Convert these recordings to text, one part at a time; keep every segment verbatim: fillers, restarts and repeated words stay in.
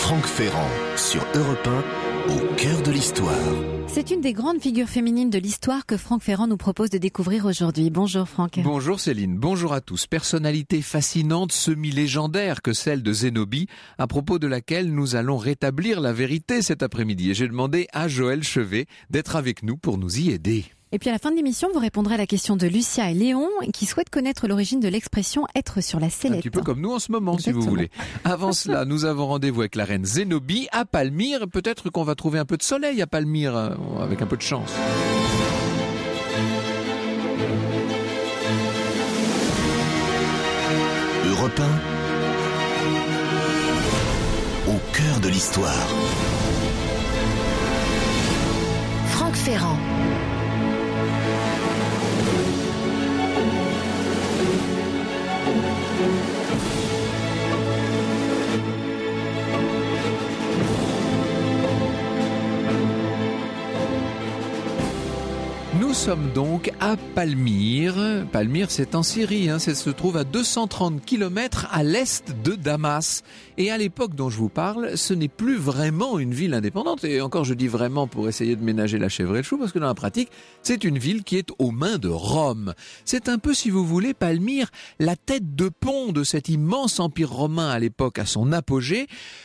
Franck Ferrand sur Europe un, au cœur de l'histoire. C'est une des grandes figures féminines de l'histoire que Franck Ferrand nous propose de découvrir aujourd'hui. Bonjour Franck. Bonjour Céline, bonjour à tous. Personnalité fascinante, semi-légendaire que celle de Zénobie, à propos de laquelle nous allons rétablir la vérité cet après-midi. Et j'ai demandé à Joël Chevet d'être avec nous pour nous y aider. Et puis à la fin de l'émission, vous répondrez à la question de Lucia et Léon qui souhaitent connaître l'origine de l'expression « être sur la sellette ». Un petit peu comme nous en ce moment, Exactement. Si vous voulez. Avant cela, nous avons rendez-vous avec la reine Zénobie à Palmyre. Peut-être qu'on va trouver un peu de soleil à Palmyre, avec un peu de chance. Europe un, au cœur de l'histoire. Franck Ferrand. Nous sommes donc à Palmyre. Palmyre, c'est en Syrie, hein. Ça se trouve à deux cent trente kilomètres à l'est de Damas. Et à l'époque dont je vous parle, ce n'est plus vraiment une ville indépendante. Et encore, je dis vraiment pour essayer de ménager la chèvre et le chou, parce que dans la pratique, c'est une ville qui est aux mains de Rome. C'est un peu, si vous voulez, Palmyre, la tête de pont de cet immense empire romain à l'époque, à son apogée.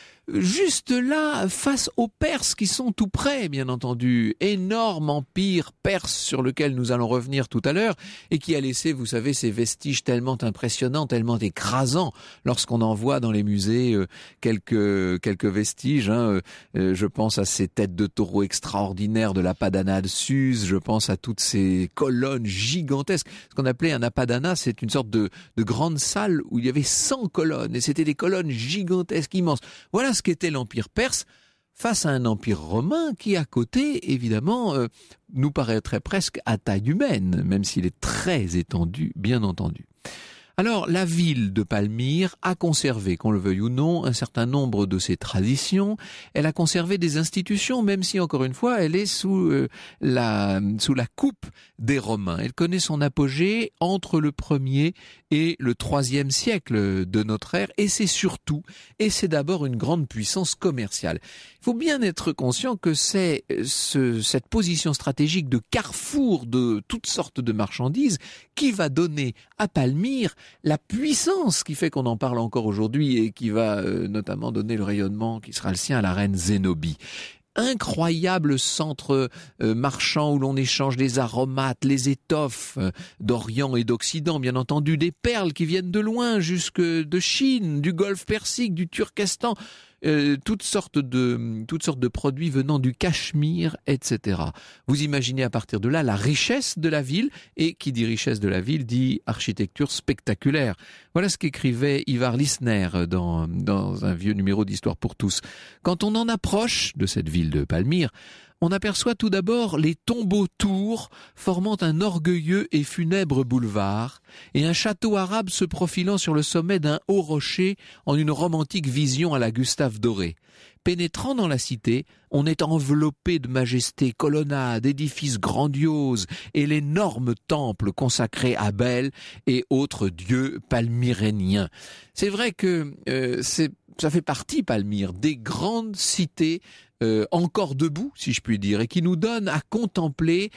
Juste là, face aux Perses qui sont tout près, bien entendu. Énorme empire perse sur lequel nous allons revenir tout à l'heure et qui a laissé, vous savez, ces vestiges tellement impressionnants, tellement écrasants lorsqu'on en voit dans les musées euh, quelques quelques vestiges. Hein, euh, je pense à ces têtes de taureaux extraordinaires de l'Apadana de Suse, je pense à toutes ces colonnes gigantesques. Ce qu'on appelait un Apadana, c'est une sorte de, de grande salle où il y avait cent colonnes et c'était des colonnes gigantesques, immenses. Voilà ce qu'était l'Empire perse face à un empire romain qui, à côté, évidemment, euh, nous paraîtrait presque à taille humaine, même s'il est très étendu, bien entendu. Alors, la ville de Palmyre a conservé, qu'on le veuille ou non, un certain nombre de ses traditions. Elle a conservé des institutions, même si, encore une fois, elle est sous euh, la sous la coupe des Romains. Elle connaît son apogée entre le premier et le troisième siècle de notre ère, et c'est surtout, et c'est d'abord une grande puissance commerciale. Il faut bien être conscient que c'est ce, cette position stratégique de carrefour de toutes sortes de marchandises qui va donner à Palmyre la puissance qui fait qu'on en parle encore aujourd'hui et qui va euh, notamment donner le rayonnement qui sera le sien à la reine Zénobie. Incroyable centre euh, marchand où l'on échange les aromates, les étoffes euh, d'Orient et d'Occident, bien entendu, des perles qui viennent de loin, jusque de Chine, du Golfe Persique, du Turkestan, euh, toutes sortes de toutes sortes de produits venant du Cachemire, et cetera. Vous imaginez à partir de là la richesse de la ville, et qui dit richesse de la ville dit architecture spectaculaire. Voilà ce qu'écrivait Ivar Lissner dans dans un vieux numéro d'Histoire pour tous. Quand on en approche de cette ville de Palmyre, on aperçoit tout d'abord les tombeaux-tours formant un orgueilleux et funèbre boulevard et un château arabe se profilant sur le sommet d'un haut rocher en une romantique vision à la Gustave Doré. Pénétrant dans la cité, on est enveloppé de majesté, colonnades, édifices grandioses et l'énorme temple consacré à Bel et autres dieux palmyréniens. C'est vrai que euh, c'est, ça fait partie, Palmyre, des grandes cités euh, encore debout, si je puis dire, et qui nous donnent à contempler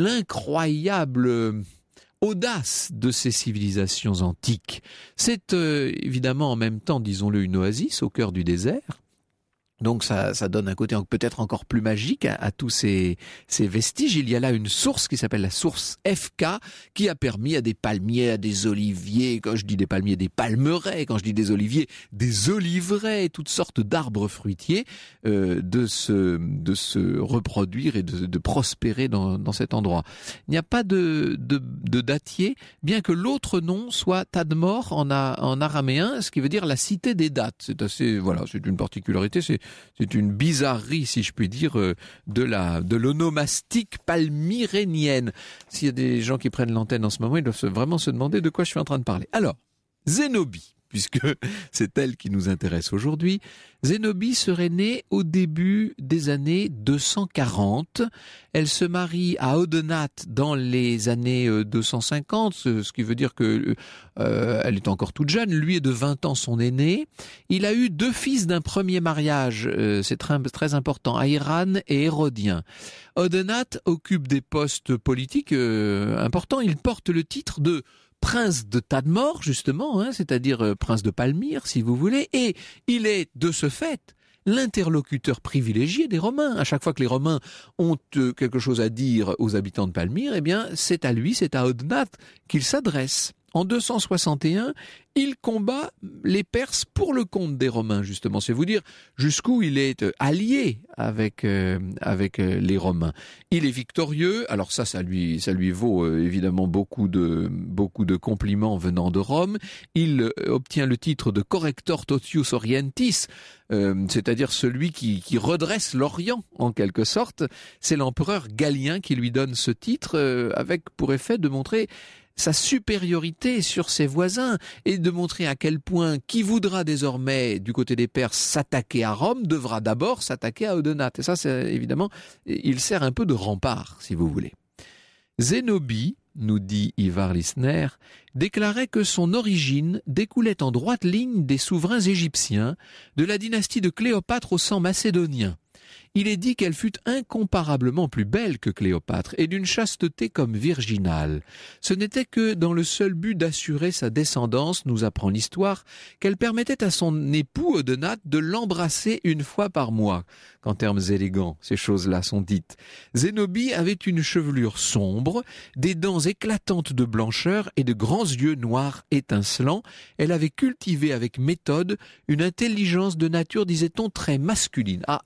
l'incroyable audace de ces civilisations antiques. C'est euh, évidemment en même temps, disons-le, une oasis au cœur du désert. Donc ça, ça donne un côté peut-être encore plus magique à, à tous ces, ces vestiges. Il y a là une source qui s'appelle la source F K qui a permis à des palmiers, à des oliviers, quand je dis des palmiers, des palmeraies, quand je dis des oliviers, des oliveraies, toutes sortes d'arbres fruitiers, euh, de se de se reproduire et de, de prospérer dans, dans cet endroit. Il n'y a pas de, de, de dattier, bien que l'autre nom soit Tadmor en, a, en araméen, ce qui veut dire la cité des dattes. C'est assez, voilà, c'est une particularité, c'est C'est une bizarrerie, si je puis dire, de la de l'onomastique palmyrénienne. S'il y a des gens qui prennent l'antenne en ce moment, ils doivent vraiment se demander de quoi je suis en train de parler. Alors, Zénobie. puisque c'est elle qui nous intéresse aujourd'hui, Zénobie serait née au début des années deux cent quarante. Elle se marie à Odenath dans les années deux cent cinquante, ce qui veut dire que euh, elle est encore toute jeune. Lui est de vingt ans son aîné. Il a eu deux fils d'un premier mariage, euh, c'est très, très important, Aïran et Hérodien. Odenath occupe des postes politiques euh, importants. Il porte le titre de prince de Tadmor, justement, hein, c'est-à-dire euh, prince de Palmyre, si vous voulez, et il est, de ce fait, l'interlocuteur privilégié des Romains. À chaque fois que les Romains ont euh, quelque chose à dire aux habitants de Palmyre, eh bien, c'est à lui, c'est à Odenath qu'ils s'adressent. En deux cent soixante et un, il combat les Perses pour le compte des Romains, justement. C'est vous dire jusqu'où il est allié avec euh, avec euh, les Romains. Il est victorieux. Alors ça, ça lui ça lui vaut euh, évidemment beaucoup de beaucoup de compliments venant de Rome. Il euh, obtient le titre de Corrector Totius Orientis, euh, c'est-à-dire celui qui qui redresse l'Orient en quelque sorte. C'est l'empereur Galien qui lui donne ce titre, euh, avec pour effet de montrer sa supériorité sur ses voisins et de montrer à quel point qui voudra désormais du côté des Perses s'attaquer à Rome devra d'abord s'attaquer à Odenath. Et ça, c'est évidemment, il sert un peu de rempart, si vous voulez. Zénobie, nous dit Ivar Lissner, déclarait que son origine découlait en droite ligne des souverains égyptiens, de la dynastie de Cléopâtre au sang macédonien. Il est dit qu'elle fut incomparablement plus belle que Cléopâtre et d'une chasteté comme virginale. Ce n'était que dans le seul but d'assurer sa descendance, nous apprend l'histoire, qu'elle permettait à son époux Odenath de l'embrasser une fois par mois. Qu'en termes élégants, ces choses-là sont dites. Zénobie avait une chevelure sombre, des dents éclatantes de blancheur et de grands yeux noirs étincelants. Elle avait cultivé avec méthode une intelligence de nature, disait-on, très masculine. Ah,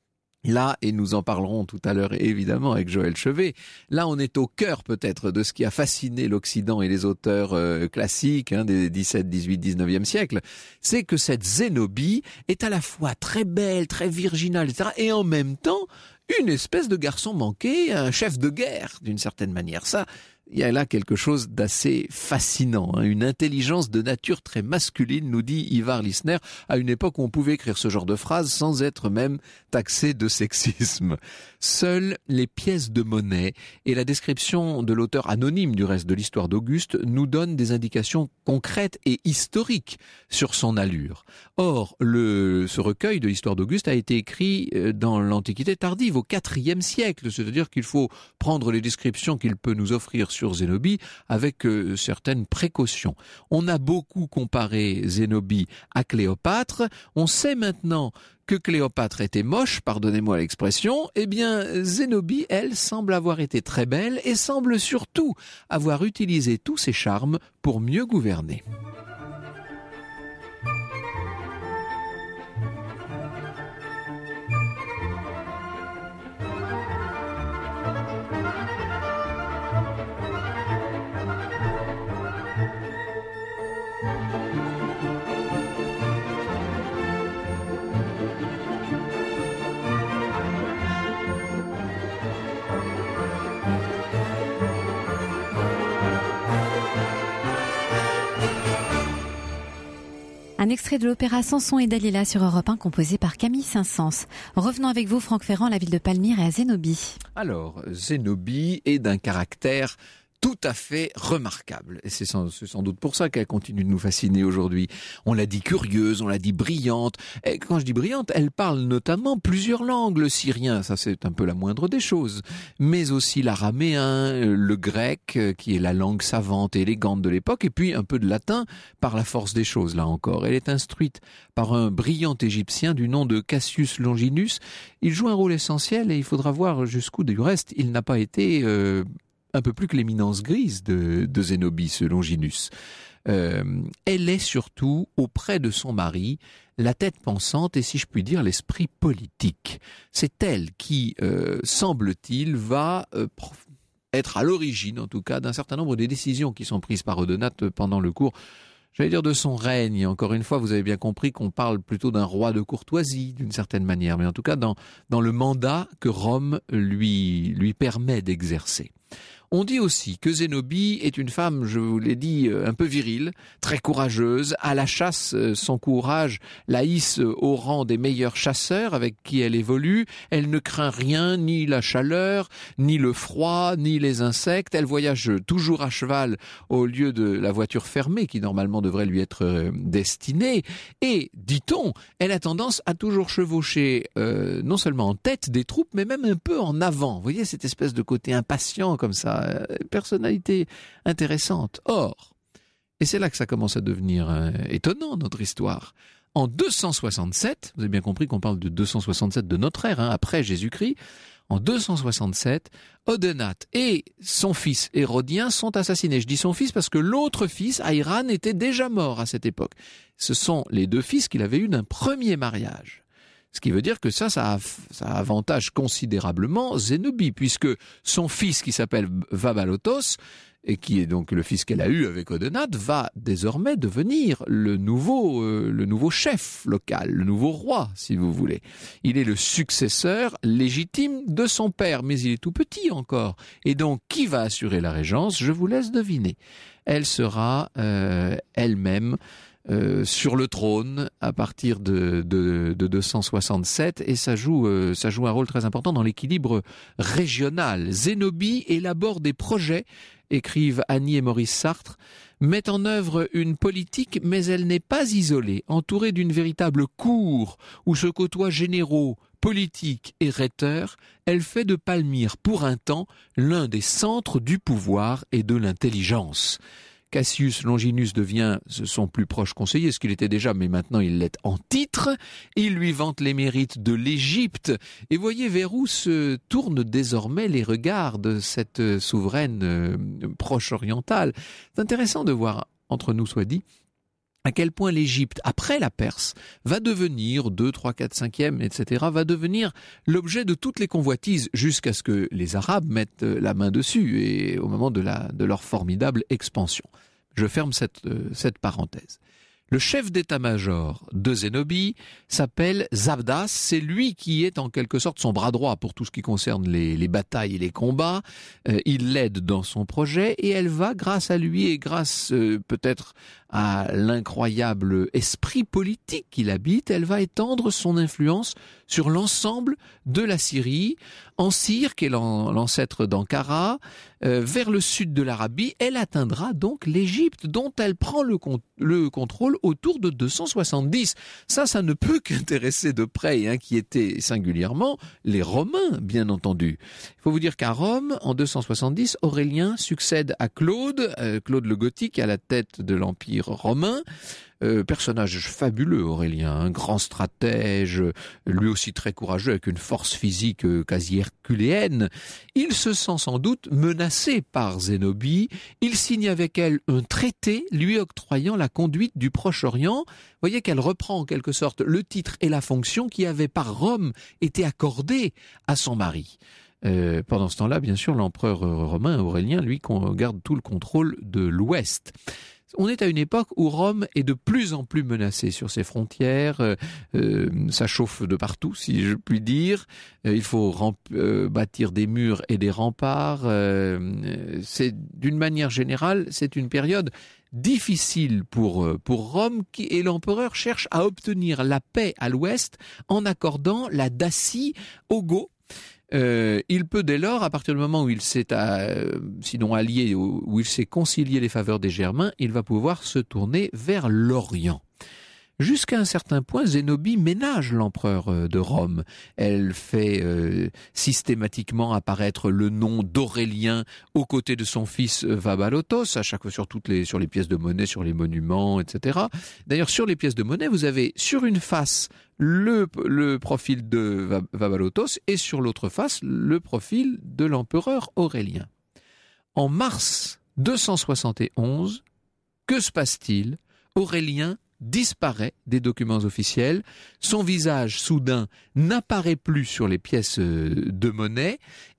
là, et nous en parlerons tout à l'heure évidemment avec Joël Chevet, là on est au cœur peut-être de ce qui a fasciné l'Occident et les auteurs euh, classiques hein, des dix-sept, dix-huit, dix-neuvième siècle, c'est que cette Zénobie est à la fois très belle, très virginale, et cetera, et en même temps une espèce de garçon manqué, un chef de guerre d'une certaine manière. Ça, il y a là quelque chose d'assez fascinant, hein, une intelligence de nature très masculine, nous dit Ivar Lissner, à une époque où on pouvait écrire ce genre de phrase sans être même taxé de sexisme. Seules les pièces de monnaie et la description de l'auteur anonyme du reste de l'histoire d'Auguste nous donnent des indications concrètes et historiques sur son allure. Or, le, ce recueil de l'histoire d'Auguste a été écrit dans l'Antiquité tardive, au quatrième siècle, c'est-à-dire qu'il faut prendre les descriptions qu'il peut nous offrir sur Zénobie avec euh, certaines précautions. On a beaucoup comparé Zénobie à Cléopâtre. On sait maintenant que Cléopâtre était moche, pardonnez-moi l'expression. Eh bien, Zénobie, elle, semble avoir été très belle et semble surtout avoir utilisé tous ses charmes pour mieux gouverner. Un extrait de l'opéra Samson et Dalila sur Europe un, composé par Camille Saint-Saëns. Revenons avec vous, Franck Ferrand, à la ville de Palmyre et à Zénobie. Alors, Zénobie est d'un caractère tout à fait remarquable. Et c'est sans, c'est sans doute pour ça qu'elle continue de nous fasciner aujourd'hui. On l'a dit curieuse, on l'a dit brillante. Et quand je dis brillante, elle parle notamment plusieurs langues. Le syrien, ça c'est un peu la moindre des choses. Mais aussi l'araméen, le grec, qui est la langue savante et élégante de l'époque. Et puis un peu de latin par la force des choses, là encore. Elle est instruite par un brillant égyptien du nom de Cassius Longinus. Il joue un rôle essentiel et il faudra voir jusqu'où, du reste, il n'a pas été... Euh, un peu plus que l'éminence grise de, de Zénobie, ce Longinus. Euh, elle est surtout, auprès de son mari, la tête pensante et, si je puis dire, l'esprit politique. C'est elle qui, euh, semble-t-il, va euh, être à l'origine, en tout cas, d'un certain nombre des décisions qui sont prises par Odenath pendant le cours, j'allais dire, de son règne. Encore une fois, vous avez bien compris qu'on parle plutôt d'un roi de courtoisie, d'une certaine manière, mais en tout cas dans, dans le mandat que Rome lui, lui permet d'exercer. On dit aussi que Zénobie est une femme, je vous l'ai dit, un peu virile, très courageuse. À la chasse, son courage la hisse au rang des meilleurs chasseurs avec qui elle évolue. Elle ne craint rien, ni la chaleur, ni le froid, ni les insectes. Elle voyage toujours à cheval au lieu de la voiture fermée qui normalement devrait lui être destinée. Et, dit-on, elle a tendance à toujours chevaucher euh, non seulement en tête des troupes, mais même un peu en avant. Vous voyez cette espèce de côté impatient comme ça. Personnalité intéressante. Or, et c'est là que ça commence à devenir euh, étonnant, notre histoire. En deux cent soixante-sept, vous avez bien compris qu'on parle de deux cent soixante-sept de notre ère, hein, après Jésus-Christ, en deux cent soixante-sept, Odenath et son fils Hérodien sont assassinés. Je dis son fils parce que l'autre fils, Ahiran, était déjà mort à cette époque. Ce sont les deux fils qu'il avait eus d'un premier mariage. Ce qui veut dire que ça, ça, a, ça avantage considérablement Zénobie, puisque son fils qui s'appelle Vabalotos, et qui est donc le fils qu'elle a eu avec Odenath, va désormais devenir le nouveau, euh, le nouveau chef local, le nouveau roi, si vous voulez. Il est le successeur légitime de son père, mais il est tout petit encore. Et donc, qui va assurer la régence? Je vous laisse deviner. Elle sera euh, elle-même Euh, sur le trône à partir de, de, de deux cent soixante-sept et ça joue, euh, ça joue un rôle très important dans l'équilibre régional. Zénobie élabore des projets, écrivent Annie et Maurice Sartre, met en œuvre une politique mais elle n'est pas isolée, entourée d'une véritable cour où se côtoient généraux, politiques et rhéteurs. Elle fait de Palmyre pour un temps l'un des centres du pouvoir et de l'intelligence. Cassius Longinus devient son plus proche conseiller, ce qu'il était déjà, mais maintenant il l'est en titre. Il lui vante les mérites de l'Égypte. Et voyez vers où se tournent désormais les regards de cette souveraine euh, proche orientale. C'est intéressant de voir, entre nous soit dit, à quel point l'Égypte, après la Perse, va devenir, deux, trois, quatre, cinquième, et cetera, va devenir l'objet de toutes les convoitises jusqu'à ce que les Arabes mettent la main dessus et au moment de, la, de leur formidable expansion. Je ferme cette, euh, cette parenthèse. Le chef d'état-major de Zénobie s'appelle Zabdas, c'est lui qui est en quelque sorte son bras droit pour tout ce qui concerne les, les batailles et les combats. Euh, il l'aide dans son projet et elle va, grâce à lui et grâce euh, peut-être à l'incroyable esprit politique qu'il habite, elle va étendre son influence sur l'ensemble de la Syrie, en Syrie, qui est l'ancêtre d'Ankara, euh, vers le sud de l'Arabie. Elle atteindra donc l'Égypte, dont elle prend le, con- le contrôle autour de deux cent soixante-dix. Ça, ça ne peut qu'intéresser de près et inquiéter singulièrement les Romains, bien entendu. Il faut vous dire qu'à Rome, en deux cent soixante-dix, Aurélien succède à Claude, euh, Claude le Gothique, à la tête de l'Empire romain. Euh, personnage fabuleux, Aurélien, un grand stratège, lui aussi très courageux, avec une force physique euh, quasi herculéenne. Il se sent sans doute menacé par Zénobie. Il signe avec elle un traité lui octroyant la conduite du Proche-Orient. Vous voyez qu'elle reprend en quelque sorte le titre et la fonction qui avaient par Rome été accordés à son mari. Euh, pendant ce temps-là, bien sûr, l'empereur romain Aurélien, lui, garde tout le contrôle de l'Ouest. On est à une époque où Rome est de plus en plus menacée sur ses frontières, euh, euh, ça chauffe de partout, si je puis dire, euh, il faut ramp- euh, bâtir des murs et des remparts, euh, c'est, d'une manière générale, c'est une période difficile pour, pour Rome qui, et l'empereur cherche à obtenir la paix à l'ouest en accordant la Dacie aux Goths. Euh, il peut dès lors, à partir du moment où il s'est, euh, sinon allié, où, où il s'est concilié les faveurs des Germains, il va pouvoir se tourner vers l'Orient. Jusqu'à un certain point, Zénobie ménage l'empereur de Rome. Elle fait euh, systématiquement apparaître le nom d'Aurélien aux côtés de son fils Vabalotos, à chaque fois sur toutes les sur les pièces de monnaie, sur les monuments, et cetera. D'ailleurs, sur les pièces de monnaie, vous avez sur une face le, le profil de Vabalotos et sur l'autre face le profil de l'empereur Aurélien. En mars deux cent soixante et onze, que se passe-t-il? Aurélien disparaît des documents officiels, son visage soudain n'apparaît plus sur les pièces de monnaie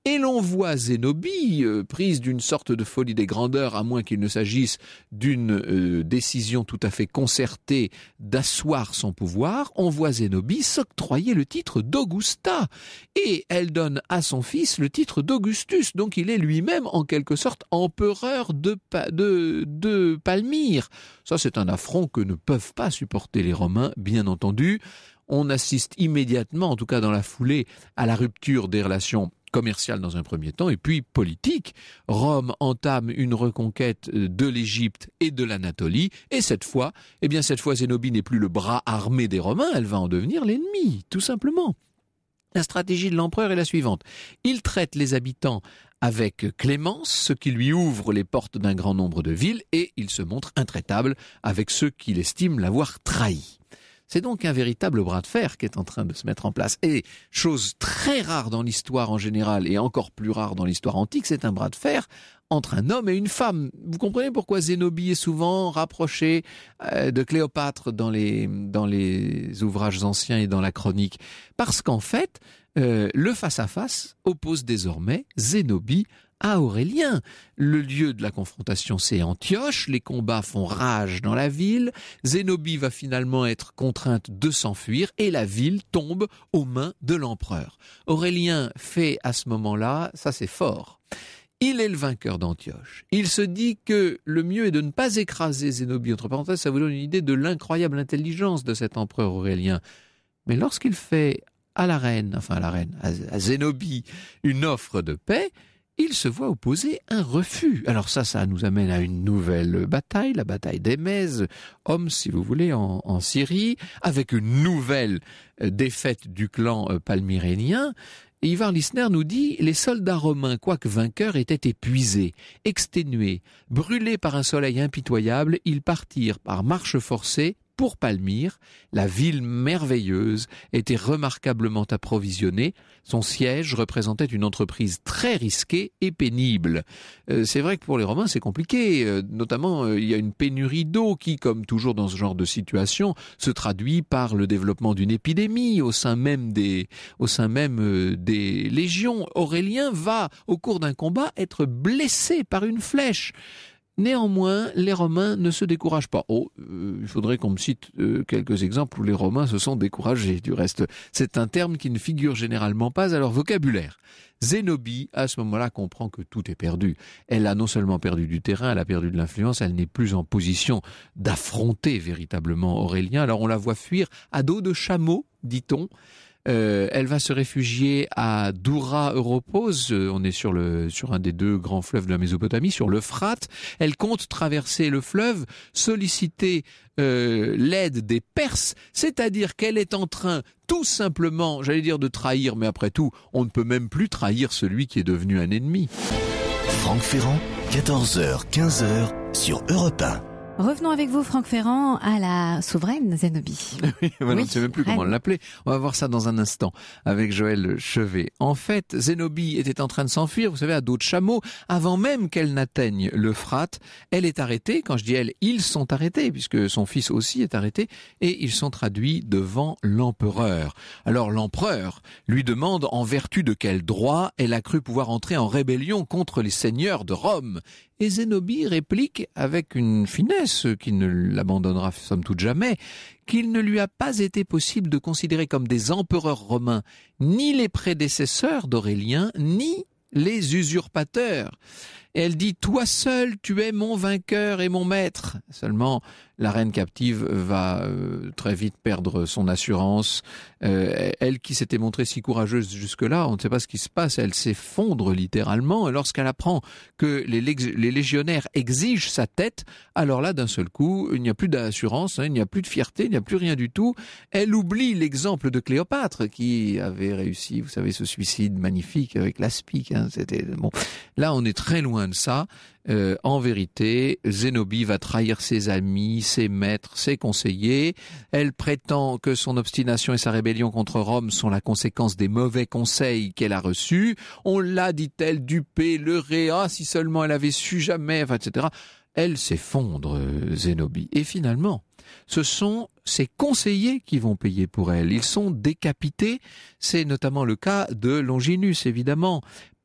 Et l'on voit Zénobie, euh, prise d'une sorte de folie des grandeurs, à moins qu'il ne s'agisse d'une euh, décision tout à fait concertée d'asseoir son pouvoir, on voit Zénobie s'octroyer le titre d'Augusta. Et elle donne à son fils le titre d'Augustus, donc il est lui-même en quelque sorte empereur de, de, de Palmyre. Ça, c'est un affront que ne peuvent pas supporter les Romains, bien entendu. On assiste immédiatement, en tout cas dans la foulée, à la rupture des relations commerciales dans un premier temps, et puis politique. Rome entame une reconquête de l'Égypte et de l'Anatolie, et cette fois, eh bien cette fois Zénobie n'est plus le bras armé des Romains, elle va en devenir l'ennemi, tout simplement. La stratégie de l'empereur est la suivante. Il traite les habitants avec clémence, ce qui lui ouvre les portes d'un grand nombre de villes, et il se montre intraitable avec ceux qu'il estime l'avoir trahi. C'est donc un véritable bras de fer qui est en train de se mettre en place. Et chose très rare dans l'histoire en général, et encore plus rare dans l'histoire antique, c'est un bras de fer entre un homme et une femme. Vous comprenez pourquoi Zénobie est souvent rapprochée de Cléopâtre dans les, dans les ouvrages anciens et dans la chronique? Parce qu'en fait, euh, le face-à-face oppose désormais Zénobie à Aurélien. Le lieu de la confrontation, c'est Antioche, les combats font rage dans la ville, Zénobie va finalement être contrainte de s'enfuir et la ville tombe aux mains de l'empereur. Aurélien fait à ce moment-là, ça c'est fort, il est le vainqueur d'Antioche. Il se dit que le mieux est de ne pas écraser Zénobie. Entre parenthèses, ça vous donne une idée de l'incroyable intelligence de cet empereur Aurélien. Mais lorsqu'il fait à la reine, enfin à la reine, à Zénobie, une offre de paix, il se voit opposer un refus. Alors ça, ça nous amène à une nouvelle bataille, la bataille d'Émèse, Homs, si vous voulez, en, en Syrie, avec une nouvelle défaite du clan palmyrénien. Et Ivar Lissner nous dit « Les soldats romains, quoique vainqueurs, étaient épuisés, exténués, brûlés par un soleil impitoyable, ils partirent par marche forcée pour Palmyre. La ville merveilleuse était remarquablement approvisionnée. Son siège représentait une entreprise très risquée et pénible. Euh, c'est vrai que pour les Romains, c'est compliqué. Euh, notamment, euh, il y a une pénurie d'eau qui, comme toujours dans ce genre de situation, se traduit par le développement d'une épidémie au sein même des, au sein même euh, des légions. Aurélien va, au cours d'un combat, être blessé par une flèche. Néanmoins, les Romains ne se découragent pas. Oh, euh, il faudrait qu'on me cite euh, quelques exemples où les Romains se sont découragés. Du reste, c'est un terme qui ne figure généralement pas à leur vocabulaire. Zénobie, à ce moment-là, comprend que tout est perdu. Elle a non seulement perdu du terrain, elle a perdu de l'influence, elle n'est plus en position d'affronter véritablement Aurélien. Alors on la voit fuir à dos de chameau, dit-on. Euh, elle va se réfugier à Doura Europos, euh, on est sur, le, sur un des deux grands fleuves de la Mésopotamie, sur l'Euphrate. Elle compte traverser le fleuve, solliciter euh, l'aide des Perses, c'est-à-dire qu'elle est en train tout simplement, j'allais dire de trahir, mais après tout, on ne peut même plus trahir celui qui est devenu un ennemi. Franck Ferrand, quatorze heures quinze sur Europe un. Revenons avec vous, Franck Ferrand, à la souveraine Zénobie. Oui, on ne sait même plus comment l'appeler. On va voir ça dans un instant avec Joël Chevet. En fait, Zénobie était en train de s'enfuir, vous savez, à dos de chameau. Avant même qu'elle n'atteigne l'Euphrate, elle est arrêtée. Quand je dis elle, ils sont arrêtés, puisque son fils aussi est arrêté, et ils sont traduits devant l'empereur. Alors l'empereur lui demande en vertu de quel droit elle a cru pouvoir entrer en rébellion contre les seigneurs de Rome. Et Zénobie réplique avec une finesse qui ne l'abandonnera somme toute jamais, qu'il ne lui a pas été possible de considérer comme des empereurs romains ni les prédécesseurs d'Aurélien, ni les usurpateurs. Et elle dit « Toi seul, tu es mon vainqueur et mon maître ». Seulement, la reine captive va euh, très vite perdre son assurance. Euh, elle qui s'était montrée si courageuse jusque-là, on ne sait pas ce qui se passe, elle s'effondre littéralement. Et lorsqu'elle apprend que les, les légionnaires exigent sa tête, alors là, d'un seul coup, il n'y a plus d'assurance, hein, il n'y a plus de fierté, il n'y a plus rien du tout. Elle oublie l'exemple de Cléopâtre qui avait réussi, vous savez, ce suicide magnifique avec l'aspic. Hein, c'était bon. Là, on est très loin de ça. Euh, en vérité, Zénobie va trahir ses amis, ses maîtres, ses conseillers. Elle prétend que son obstination et sa rébellion contre Rome sont la conséquence des mauvais conseils qu'elle a reçus. On l'a, dit-elle, dupée, leurrée, ah, si seulement elle avait su jamais, enfin, et cetera. Elle s'effondre, Zénobie. Et finalement, ce sont ses conseillers qui vont payer pour elle. Ils sont décapités. C'est notamment le cas de Longinus, évidemment.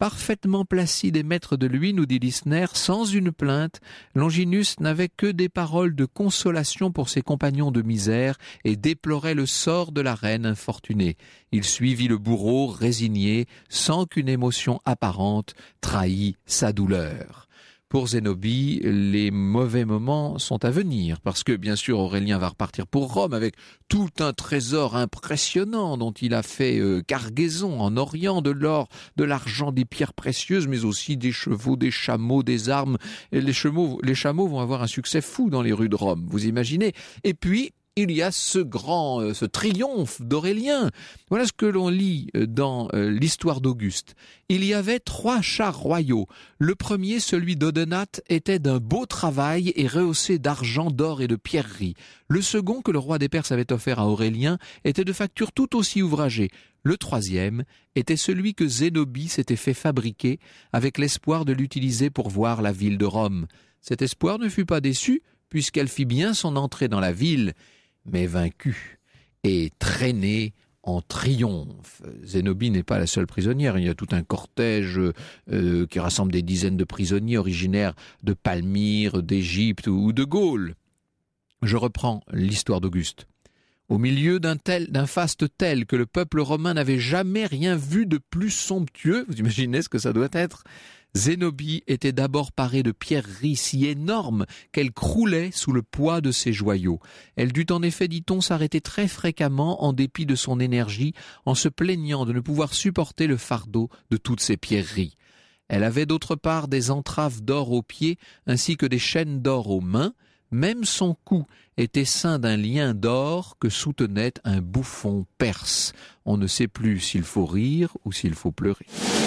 Parfaitement placide et maître de lui, nous dit Lissner, sans une plainte, Longinus n'avait que des paroles de consolation pour ses compagnons de misère et déplorait le sort de la reine infortunée. Il suivit le bourreau résigné, sans qu'une émotion apparente trahît sa douleur. Pour Zénobie, les mauvais moments sont à venir, parce que bien sûr Aurélien va repartir pour Rome avec tout un trésor impressionnant dont il a fait euh, cargaison en Orient, de l'or, de l'argent, des pierres précieuses, mais aussi des chevaux, des chameaux, des armes. Et les chameaux, les chameaux vont avoir un succès fou dans les rues de Rome, vous imaginez. Et puis, il y a ce grand, euh, ce triomphe d'Aurélien. Voilà ce que l'on lit dans euh, l'histoire d'Auguste. Il y avait trois chars royaux. Le premier, celui d'Odenate, était d'un beau travail et rehaussé d'argent, d'or et de pierreries. Le second, que le roi des Perses avait offert à Aurélien, était de facture tout aussi ouvragée. Le troisième était celui que Zénobie s'était fait fabriquer avec l'espoir de l'utiliser pour voir la ville de Rome. Cet espoir ne fut pas déçu, puisqu'elle fit bien son entrée dans la ville, mais vaincue et traînée en triomphe. Zénobie n'est pas la seule prisonnière, il y a tout un cortège euh, qui rassemble des dizaines de prisonniers originaires de Palmyre, d'Égypte ou de Gaule. Je reprends l'histoire d'Auguste. Au milieu d'un tel, d'un faste tel que le peuple romain n'avait jamais rien vu de plus somptueux, vous imaginez ce que ça doit être ? Zénobie était d'abord parée de pierreries si énormes qu'elle croulait sous le poids de ses joyaux. Elle dut en effet, dit-on, s'arrêter très fréquemment en dépit de son énergie, en se plaignant de ne pouvoir supporter le fardeau de toutes ces pierreries. Elle avait d'autre part des entraves d'or aux pieds ainsi que des chaînes d'or aux mains. Même son cou était ceint d'un lien d'or que soutenait un bouffon perse. On ne sait plus s'il faut rire ou s'il faut pleurer.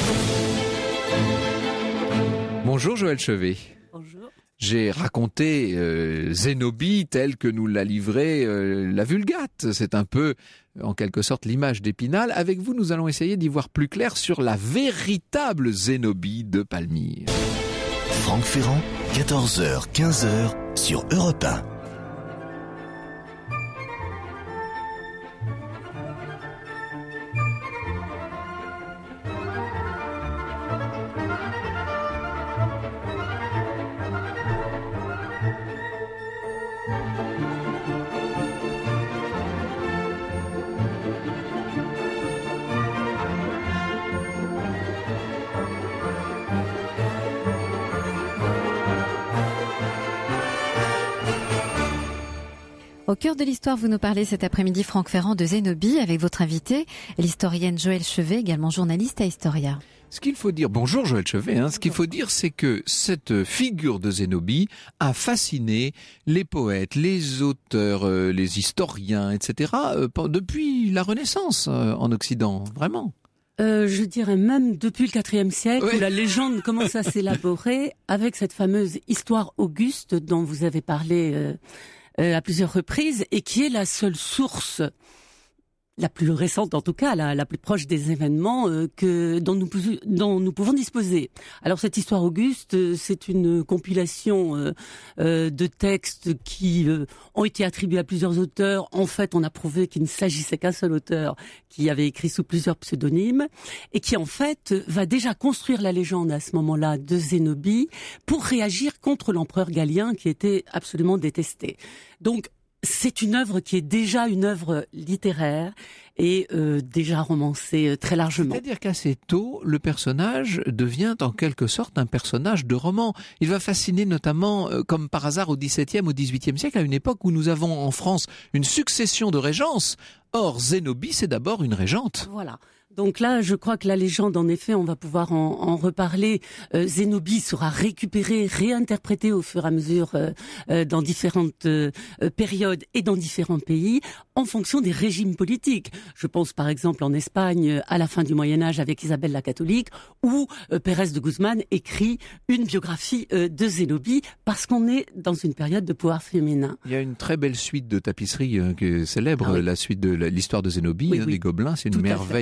Bonjour Joël Chevet. Bonjour. J'ai raconté euh, Zénobie telle que nous l'a livrée euh, la Vulgate. C'est un peu, en quelque sorte, l'image d'Épinal. Avec vous, nous allons essayer d'y voir plus clair sur la véritable Zénobie de Palmyre. Franck Ferrand, quatorze heures quinze heures sur Europe un. Au cœur de l'histoire, vous nous parlez cet après-midi, Franck Ferrand, de Zénobie, avec votre invité, l'historienne Joël Chevet, également journaliste à Historia. Ce qu'il faut dire, bonjour Joël Chevet, hein, ce qu'il faut dire, c'est que cette figure de Zénobie a fasciné les poètes, les auteurs, euh, les historiens, et cetera, euh, depuis la Renaissance euh, en Occident, vraiment. Euh, je dirais même depuis le quatrième siècle, Oui. où la légende commence à s'élaborer avec cette fameuse histoire Auguste dont vous avez parlé euh, euh, à plusieurs reprises et qui est la seule source, la plus récente en tout cas, la, la plus proche des événements euh, que dont nous, dont nous pouvons disposer. Alors cette histoire Auguste, euh, c'est une compilation euh, euh, de textes qui euh, ont été attribués à plusieurs auteurs. En fait, on a prouvé qu'il ne s'agissait qu'un seul auteur qui avait écrit sous plusieurs pseudonymes et qui en fait va déjà construire la légende à ce moment-là de Zénobie pour réagir contre l'empereur Galien qui était absolument détesté. Donc c'est une œuvre qui est déjà une œuvre littéraire et euh, déjà romancée euh, très largement. C'est-à-dire qu'assez tôt, le personnage devient en quelque sorte un personnage de roman. Il va fasciner notamment, euh, comme par hasard, au dix-septième, au dix-huitième siècle, à une époque où nous avons en France une succession de régences. Or, Zénobie, c'est d'abord une régente. Voilà. Donc là, je crois que la légende, en effet, on va pouvoir en, en reparler. Euh, Zénobie sera récupérée, réinterprétée au fur et à mesure euh, euh, dans différentes euh, périodes et dans différents pays, en fonction des régimes politiques. Je pense par exemple en Espagne à la fin du Moyen Âge avec Isabelle la catholique, où euh, Pérez de Guzman écrit une biographie euh, de Zénobie parce qu'on est dans une période de pouvoir féminin. Il y a une très belle suite de tapisseries euh, que célèbre, Ah oui. la suite de la- l'histoire de Zénobie, Oui, hein, oui. des Gobelins. C'est une Tout à merveille fait, absolue.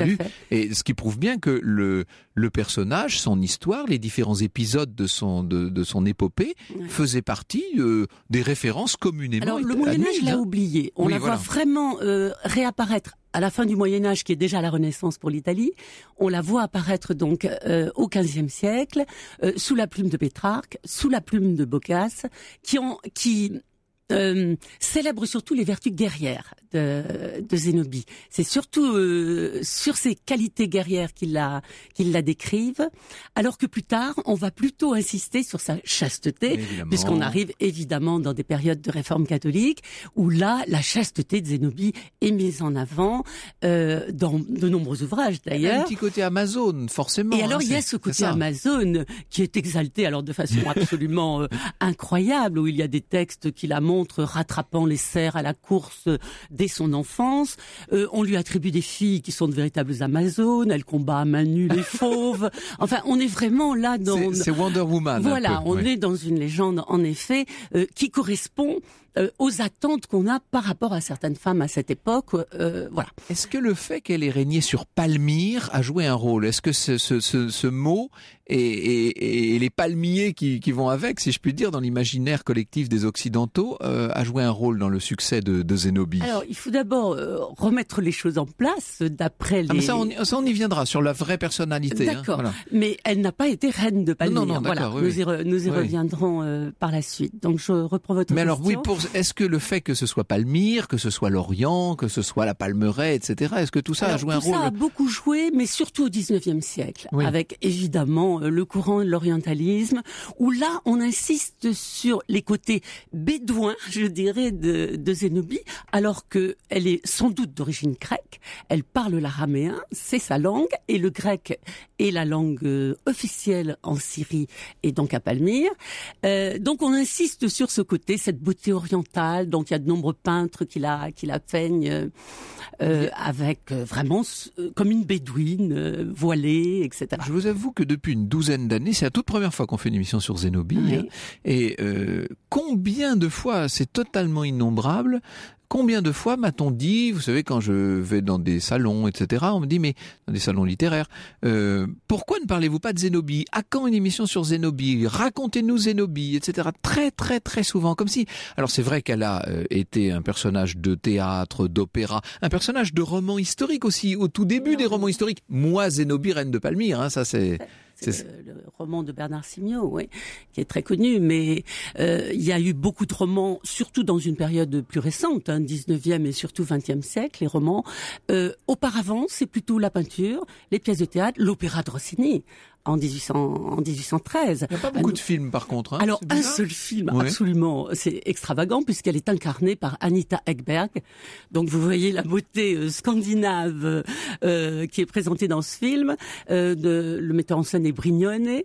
lu. Et ce qui prouve bien que le, le personnage, son histoire, les différents épisodes de son, de, de son épopée ouais. faisaient partie euh, des références communément. Alors le Moyen-Âge l'a oublié. On oui, la voilà. voit vraiment euh, réapparaître à la fin du Moyen-Âge, qui est déjà la Renaissance pour l'Italie. On la voit apparaître donc euh, au quinzième siècle, euh, sous la plume de Pétrarque, sous la plume de Boccace, qui ont, qui Euh, célèbre surtout les vertus guerrières de, de Zénobie. C'est surtout euh, sur ses qualités guerrières qu'il la, qu'il la décrive, alors que plus tard, on va plutôt insister sur sa chasteté, évidemment. Puisqu'on arrive évidemment dans des périodes de réforme catholique, où là, la chasteté de Zénobie est mise en avant euh, dans de nombreux ouvrages d'ailleurs. Il y a un petit côté Amazon, forcément. Et alors, hein, il y a ce côté Amazon qui est exalté alors de façon absolument euh, incroyable, où il y a des textes qui la montrent rattrapant les cerfs à la course dès son enfance. Euh, on lui attribue des filles qui sont de véritables Amazones. Elle combat à main nue les fauves. Enfin, on est vraiment là dans... C'est, c'est Wonder Woman. Voilà, un peu, on oui. est dans une légende, en effet, euh, qui correspond euh, aux attentes qu'on a par rapport à certaines femmes à cette époque. Euh, voilà. Est-ce que le fait qu'elle ait régné sur Palmyre a joué un rôle ? Est-ce que ce, ce, ce, ce mot et, et, et les palmiers qui, qui vont avec, si je puis dire, dans l'imaginaire collectif des Occidentaux, euh, a joué un rôle dans le succès de, de Zénobie ? Alors, il faut d'abord euh, remettre les choses en place d'après les... Ah, mais ça, on, ça, on y viendra, sur la vraie personnalité. D'accord, hein, voilà. Mais elle n'a pas été reine de Palmyre. Non, non, voilà, oui, nous y, re, nous y oui. reviendrons euh, par la suite. Donc, je reprends votre mais question. Mais alors, oui, pour, est-ce que le fait que ce soit Palmyre, que ce soit l'Orient, que ce soit la Palmeraie, et cetera, est-ce que tout ça alors, a joué un rôle ? Tout ça a beaucoup joué, mais surtout au dix-neuvième siècle, oui. avec évidemment le courant de l'orientalisme, où là, on insiste sur les côtés bédouins, je dirais, de, de Zénobie, alors que elle est sans doute d'origine grecque. Elle parle l'araméen, c'est sa langue, et le grec est la langue euh, officielle en Syrie et donc à Palmyre. Euh, donc on insiste sur ce côté, cette beauté orientale. Donc il y a de nombreux peintres qui la qui la peignent euh, euh, avec euh, vraiment euh, comme une bédouine euh, voilée, et cetera. Je vous avoue que depuis une douzaine d'années, c'est la toute première fois qu'on fait une émission sur Zénobie. Oui. Hein, et euh, combien de fois, c'est totalement innombrable. Combien de fois m'a-t-on dit, vous savez, quand je vais dans des salons, et cetera, on me dit, mais dans des salons littéraires, euh, pourquoi ne parlez-vous pas de Zénobie ? À quand une émission sur Zénobie ? Racontez-nous Zénobie, et cetera. Très, très, très souvent, comme si... Alors c'est vrai qu'elle a euh, été un personnage de théâtre, d'opéra, un personnage de roman historique aussi, au tout début non. des romans historiques. Moi, Zénobie, reine de Palmyre, hein, ça c'est... C'est, c'est le, le roman de Bernard Simiot, oui, qui est très connu, mais euh, il y a eu beaucoup de romans, surtout dans une période plus récente, hein, dix-neuvième et surtout vingtième siècle, les romans. Euh, auparavant, c'est plutôt la peinture, les pièces de théâtre, l'opéra de Rossini. En dix-huit cents, en dix-huit cent treize. Il n'y a pas beaucoup de films, par contre. Hein, Alors, un seul film, ouais. absolument, c'est extravagant, puisqu'elle est incarnée par Anita Ekberg. Donc, vous voyez la beauté euh, scandinave euh, qui est présentée dans ce film. Euh, de, le metteur en scène est Brignone.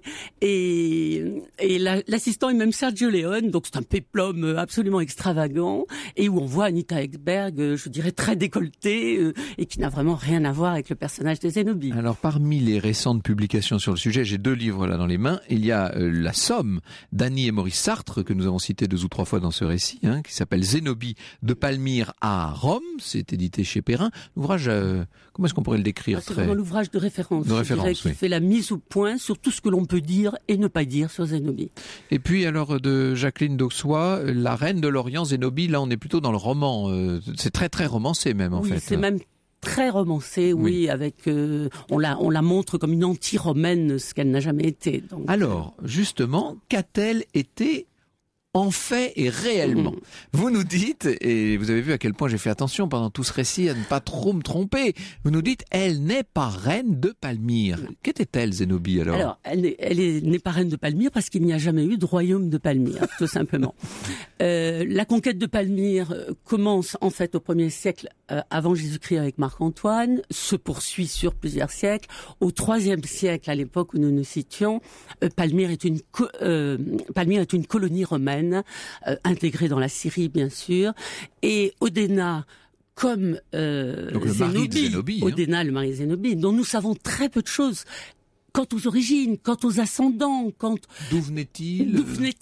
Et, et la, l'assistant est même Sergio Leone. Donc, c'est un péplum absolument extravagant. Et où on voit Anita Ekberg, euh, je dirais, très décolletée, euh, et qui n'a vraiment rien à voir avec le personnage de Zénobie. Alors, parmi les récentes publications sur le sujet, j'ai deux livres là dans les mains. Il y a euh, La Somme d'Annie et Maurice Sartre, que nous avons cité deux ou trois fois dans ce récit, hein, qui s'appelle Zénobie de Palmyre à Rome. C'est édité chez Perrin. L'ouvrage, euh, comment est-ce qu'on pourrait le décrire ? ah, C'est très... vraiment l'ouvrage de référence, de référence dirais, qui oui. fait la mise au point sur tout ce que l'on peut dire et ne pas dire sur Zénobie. Et puis alors de Jacqueline d'Auxois, La Reine de l'Orient, Zénobie. Là, on est plutôt dans le roman. Euh, c'est très très romancé même en oui, fait. C'est même très romancée, oui, oui. avec euh, on la on la montre comme une anti-romaine, ce qu'elle n'a jamais été. Donc, alors, justement, qu'a-t-elle été en fait et réellement? Mmh. Vous nous dites, et vous avez vu à quel point j'ai fait attention pendant tout ce récit à ne pas trop me tromper, vous nous dites, elle n'est pas reine de Palmyre. Mmh. Qu'était-elle, Zénobie, alors? Alors, elle n'est, elle est, n'est pas reine de Palmyre parce qu'il n'y a jamais eu de royaume de Palmyre, tout simplement. Euh, la conquête de Palmyre commence en fait au premier siècle euh, avant Jésus-Christ avec Marc-Antoine, se poursuit sur plusieurs siècles. Au troisième siècle, à l'époque où nous nous situons, euh, Palmyre est une co- euh, Palmyre est une colonie romaine. Euh, intégré dans la Syrie, bien sûr, et Odéna, comme euh, Donc le Zénobie, mari de Zénobie, hein. Odéna, le mari de Zénobie, dont nous savons très peu de choses quant aux origines, quant aux ascendants, quant... D'où venait-il D'où venait-il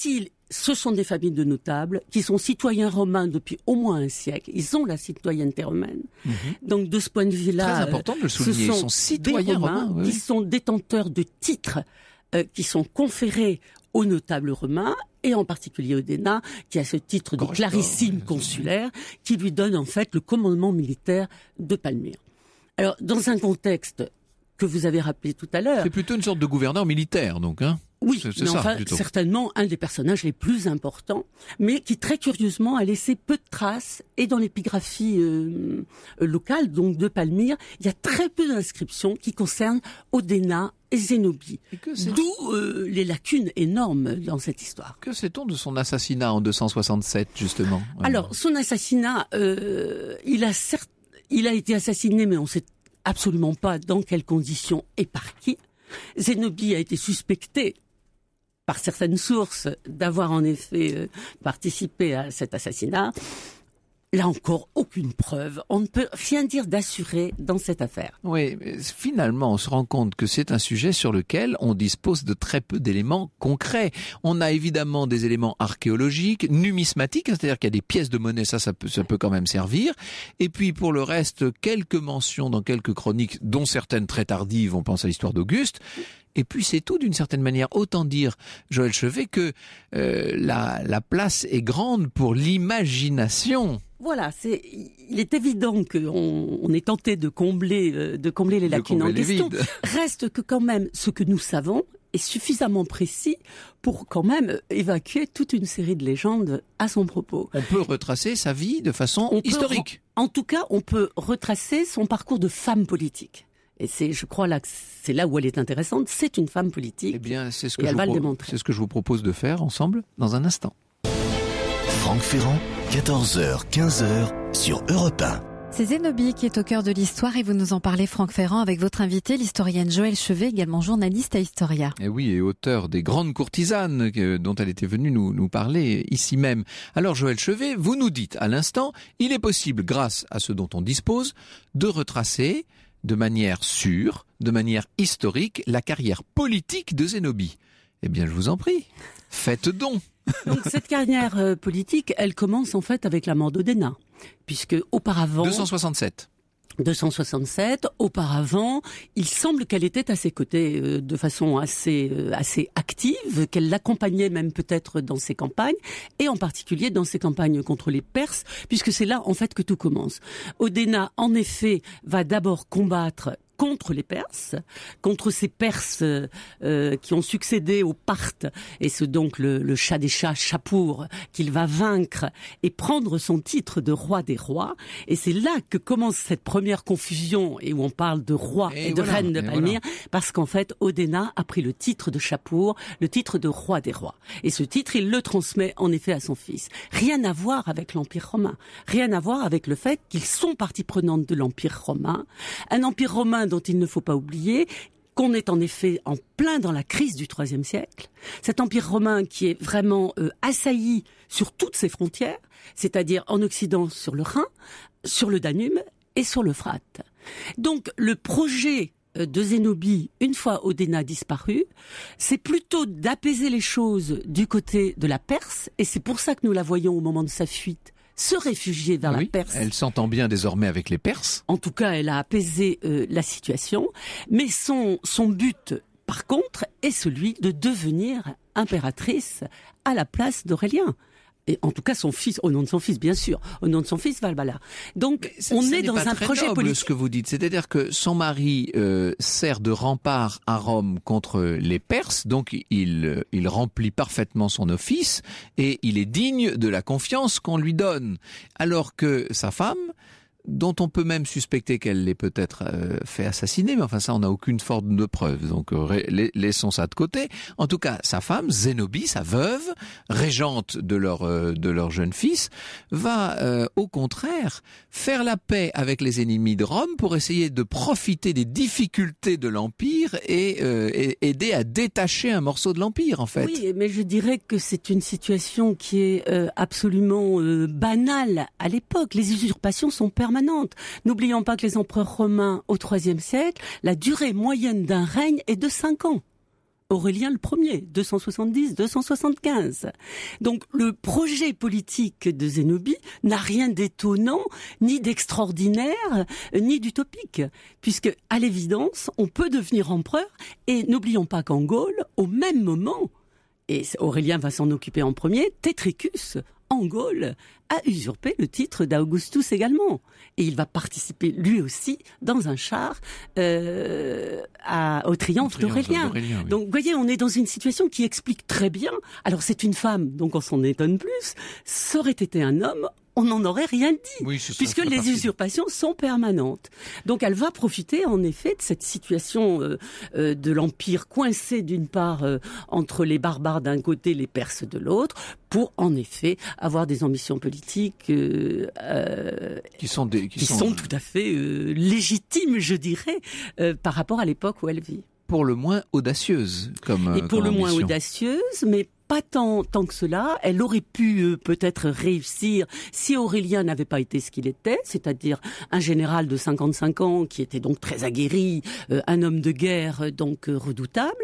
ce sont des familles de notables qui sont citoyens romains depuis au moins un siècle. Ils ont la citoyenneté romaine. Mmh. Donc de ce point de vue-là, très important de le souligner, ce sont, ils sont citoyens des Romains romains, oui. qui sont détenteurs de titres euh, qui sont conférés aux notables romains, et en particulier au Déna, qui a ce titre de clarissime consulaire, qui lui donne en fait le commandement militaire de Palmyre. Alors, dans un contexte que vous avez rappelé tout à l'heure... C'est plutôt une sorte de gouverneur militaire, donc, hein? Oui, c'est, c'est mais ça, enfin, plutôt. certainement un des personnages les plus importants, mais qui très curieusement a laissé peu de traces, et dans l'épigraphie euh, locale, donc de Palmyre, il y a très peu d'inscriptions qui concernent Odéna et Zénobie. Et que c'est... D'où euh, les lacunes énormes dans cette histoire. Que sait-on de son assassinat en deux cent soixante-sept, justement? Alors, son assassinat, euh, il a certes, il a été assassiné, mais on sait absolument pas dans quelles conditions et par qui. Zénobie a été suspectée par certaines sources d'avoir en effet euh, participé à cet assassinat. Là encore, aucune preuve. On ne peut rien dire d'assuré dans cette affaire. Oui, mais finalement, on se rend compte que c'est un sujet sur lequel on dispose de très peu d'éléments concrets. On a évidemment des éléments archéologiques, numismatiques, c'est-à-dire qu'il y a des pièces de monnaie, ça, ça peut, ça peut quand même servir. Et puis, pour le reste, quelques mentions dans quelques chroniques, dont certaines très tardives, on pense à l'histoire d'Auguste. Et puis c'est tout d'une certaine manière. Autant dire, Joël Chevet, que euh, la, la place est grande pour l'imagination. Voilà, c'est, il est évident qu'on on est tenté de combler, euh, de combler les lacunes en question. Reste que quand même, ce que nous savons est suffisamment précis pour quand même évacuer toute une série de légendes à son propos. On peut retracer sa vie de façon on historique. Peut, en tout cas, on peut retracer son parcours de femme politique. Et c'est, je crois, là, c'est là où elle est intéressante. C'est une femme politique. Eh bien, c'est ce que et je elle va pro- le démontrer. C'est ce que je vous propose de faire ensemble dans un instant. Franck Ferrand, quatorze heures, quinze heures sur Europe un. C'est Zénobie qui est au cœur de l'histoire et vous nous en parlez, Franck Ferrand, avec votre invité, l'historienne Joël Chevet, également journaliste à Historia. Et oui, et auteur des grandes courtisanes que, dont elle était venue nous, nous parler ici même. Alors Joël Chevet, vous nous dites à l'instant, il est possible, grâce à ce dont on dispose, de retracer de manière sûre, de manière historique, la carrière politique de Zénobie. Eh bien, je vous en prie, faites donc. Donc cette carrière euh, politique, elle commence en fait avec la mort d'Odéna, puisque auparavant... deux cent soixante-sept. deux cent soixante-sept. Auparavant, il semble qu'elle était à ses côtés euh, de façon assez euh, assez active, qu'elle l'accompagnait même peut-être dans ses campagnes, et en particulier dans ses campagnes contre les Perses, puisque c'est là en fait que tout commence. Odéna, en effet, va d'abord combattre contre les Perses, contre ces Perses euh, qui ont succédé aux Parthes, et c'est donc le, le chat des chats, Shapur, qu'il va vaincre et prendre son titre de roi des rois. Et c'est là que commence cette première confusion, et où on parle de roi et, et de voilà, reine de Palmyre, voilà. Parce qu'en fait, Odéna a pris le titre de Shapur, le titre de roi des rois. Et ce titre, il le transmet en effet à son fils. Rien à voir avec l'Empire romain, rien à voir avec le fait qu'ils sont partie prenante de l'Empire romain, un Empire romain dont il ne faut pas oublier qu'on est en effet en plein dans la crise du troisième siècle. Cet empire romain qui est vraiment euh, assailli sur toutes ses frontières, c'est-à-dire en Occident sur le Rhin, sur le Danube et sur l'Euphrate. Donc le projet de Zénobie, une fois Odéna disparu, c'est plutôt d'apaiser les choses du côté de la Perse, et c'est pour ça que nous la voyons au moment de sa fuite se réfugier vers oui, la Perse. Elle s'entend bien désormais avec les Perses. En tout cas, elle a apaisé euh, la situation. Mais son, son but, par contre, est celui de devenir impératrice à la place d'Aurélien. Et en tout cas, son fils, au nom de son fils, bien sûr, au nom de son fils Valbala. Donc, ça, on ça est dans un projet noble, politique. Ce que vous dites, c'est-à-dire que son mari euh, sert de rempart à Rome contre les Perses, donc il il remplit parfaitement son office et il est digne de la confiance qu'on lui donne, alors que sa femme, dont on peut même suspecter qu'elle l'ait peut-être euh, fait assassiner, mais enfin ça on n'a aucune forme de preuve, donc euh, laissons ça de côté. En tout cas, sa femme, Zénobie, sa veuve, régente de leur euh, de leur jeune fils, va euh, au contraire faire la paix avec les ennemis de Rome pour essayer de profiter des difficultés de l'Empire et, euh, et aider à détacher un morceau de l'Empire en fait. Oui, mais je dirais que c'est une situation qui est euh, absolument euh, banale à l'époque. Les usurpations sont permanentes. N'oublions pas que les empereurs romains au troisième siècle, la durée moyenne d'un règne est de cinq ans. Aurélien le Premier, deux cent soixante-dix, deux cent soixante-quinze. Donc le projet politique de Zénobie n'a rien d'étonnant, ni d'extraordinaire, ni d'utopique, puisque à l'évidence, on peut devenir empereur, et n'oublions pas qu'en Gaule, au même moment, et Aurélien va s'en occuper en premier, Tétricus, en Gaule, a usurpé le titre d'Augustus également. Et il va participer lui aussi dans un char euh, à, au triomphe, au triomphe d'Aurélien. d'Aurélien oui. Donc vous voyez, on est dans une situation qui explique très bien, alors c'est une femme, donc on s'en étonne plus, ça aurait été un homme, on n'en aurait rien dit, oui, ça, puisque les partie. usurpations sont permanentes. Donc elle va profiter en effet de cette situation euh, euh, de l'Empire coincé d'une part euh, entre les barbares d'un côté, les Perses de l'autre, pour en effet avoir des ambitions politiques euh, euh, qui sont, des, qui qui sont... sont tout à fait euh, légitimes, je dirais, euh, par rapport à l'époque où elle vit. Pour le moins audacieuse, comme Et pour comme le ambition. moins audacieuse, mais pas tant, tant que cela. Elle aurait pu euh, peut-être réussir si Aurélien n'avait pas été ce qu'il était, c'est-à-dire un général de cinquante-cinq ans qui était donc très aguerri, euh, un homme de guerre donc euh, redoutable.